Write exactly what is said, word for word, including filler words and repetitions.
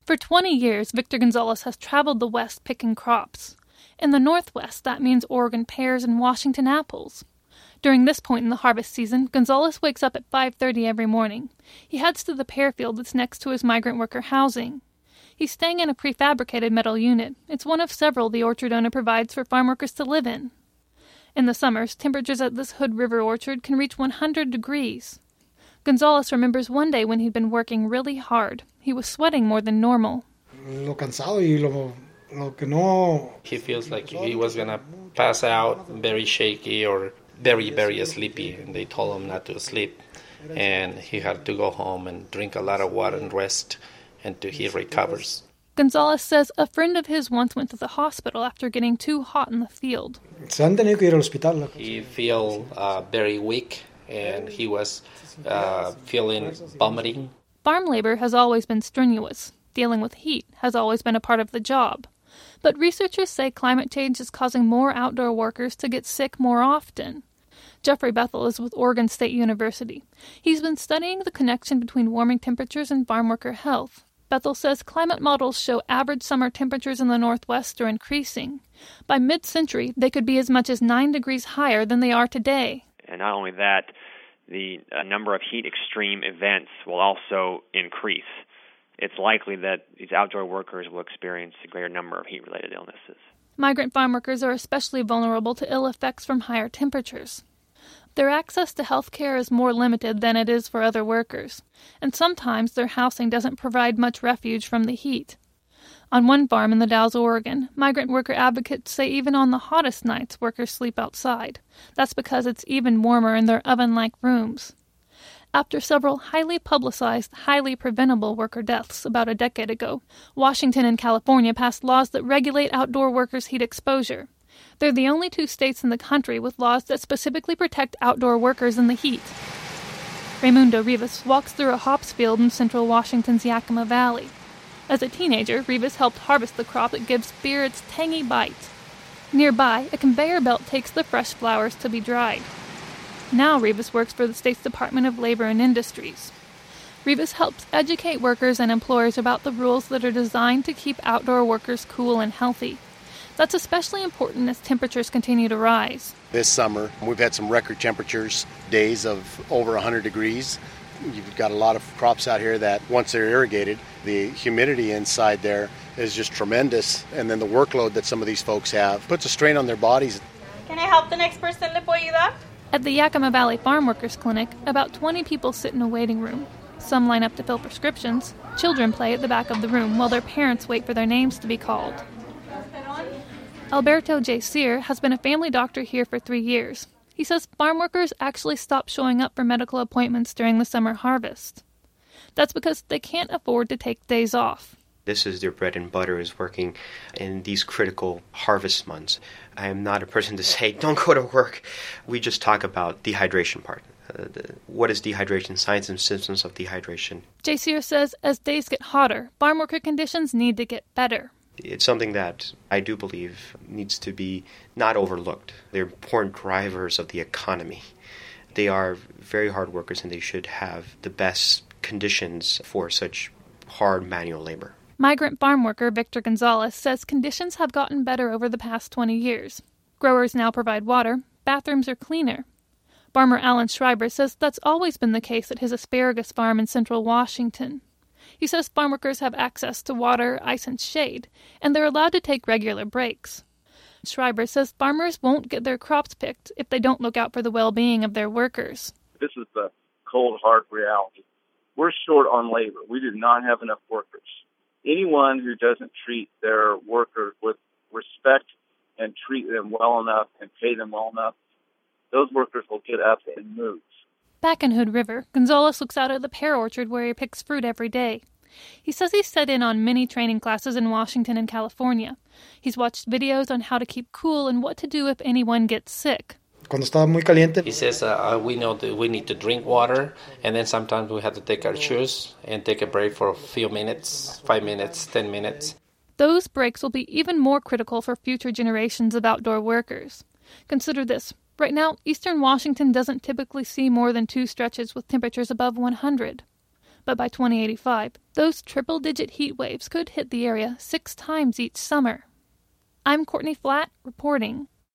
For twenty years, Victor Gonzalez has traveled the West picking crops. In the Northwest, that means Oregon pears and Washington apples. During this point in the harvest season, Gonzalez wakes up at five thirty every morning. He heads to the pear field that's next to his migrant worker housing. He's staying in a prefabricated metal unit. It's one of several the orchard owner provides for farm workers to live in. In the summers, temperatures at this Hood River orchard can reach one hundred degrees. Gonzalez remembers one day when he'd been working really hard. He was sweating more than normal. Lo cansado y lo, lo que no... He feels like he was going to pass out, very shaky or very, very sleepy. And they told him not to sleep. And he had to go home and drink a lot of water and rest until he recovers. Gonzalez says a friend of his once went to the hospital after getting too hot in the field. He felt uh, very weak, and he was uh, feeling vomiting. Farm labor has always been strenuous. Dealing with heat has always been a part of the job. But researchers say climate change is causing more outdoor workers to get sick more often. Jeffrey Bethel is with Oregon State University. He's been studying the connection between warming temperatures and farm worker health. Bethel says climate models show average summer temperatures in the Northwest are increasing. By mid-century, they could be as much as nine degrees higher than they are today. And not only that, the uh, number of heat extreme events will also increase. It's likely that these outdoor workers will experience a greater number of heat-related illnesses. Migrant farm workers are especially vulnerable to ill effects from higher temperatures. Their access to health care is more limited than it is for other workers, and sometimes their housing doesn't provide much refuge from the heat. On one farm in the Dalles, Oregon, migrant worker advocates say even on the hottest nights, workers sleep outside. That's because it's even warmer in their oven-like rooms. After several highly publicized, highly preventable worker deaths about a decade ago, Washington and California passed laws that regulate outdoor workers' heat exposure. They're the only two states in the country with laws that specifically protect outdoor workers in the heat. Raimundo Rivas walks through a hops field in central Washington's Yakima Valley. As a teenager, Rivas helped harvest the crop that gives beer its tangy bite. Nearby, a conveyor belt takes the fresh flowers to be dried. Now Rivas works for the state's Department of Labor and Industries. Rivas helps educate workers and employers about the rules that are designed to keep outdoor workers cool and healthy. That's especially important as temperatures continue to rise. This summer, we've had some record temperatures, days of over one hundred degrees. You've got a lot of crops out here that once they're irrigated, the humidity inside there is just tremendous. And then the workload that some of these folks have puts a strain on their bodies. Can I help the next person? ¿Le puedo ayudar? At the Yakima Valley Farm Workers Clinic, about twenty people sit in a waiting room. Some line up to fill prescriptions. Children play at the back of the room while their parents wait for their names to be called. Alberto J. Sear has been a family doctor here for three years. He says farm workers actually stop showing up for medical appointments during the summer harvest. That's because they can't afford to take days off. This is their bread and butter, is working in these critical harvest months. I am not a person to say, don't go to work. We just talk about dehydration part. Uh, the, what is dehydration, signs and symptoms of dehydration. J. Sear says as days get hotter, farm worker conditions need to get better. It's something that I do believe needs to be not overlooked. They're important drivers of the economy. They are very hard workers and they should have the best conditions for such hard manual labor. Migrant farm worker Victor Gonzalez says conditions have gotten better over the past twenty years. Growers now provide water, bathrooms are cleaner. Farmer Alan Schreiber says that's always been the case at his asparagus farm in central Washington. He says farm workers have access to water, ice, and shade, and they're allowed to take regular breaks. Schreiber says farmers won't get their crops picked if they don't look out for the well-being of their workers. This is the cold, hard reality. We're short on labor. We do not have enough workers. Anyone who doesn't treat their workers with respect and treat them well enough and pay them well enough, those workers will get up and move. Back in Hood River, Gonzalez looks out at the pear orchard where he picks fruit every day. He says he's set in on many training classes in Washington and California. He's watched videos on how to keep cool and what to do if anyone gets sick. Cuando estaba muy caliente. He says uh, we know that we need to drink water, and then sometimes we have to take our shoes and take a break for a few minutes, five minutes, ten minutes. Those breaks will be even more critical for future generations of outdoor workers. Consider this. Right now, eastern Washington doesn't typically see more than two stretches with temperatures above one hundred. but by twenty eighty-five, those triple-digit heat waves could hit the area six times each summer. I'm Courtney Flatt, reporting.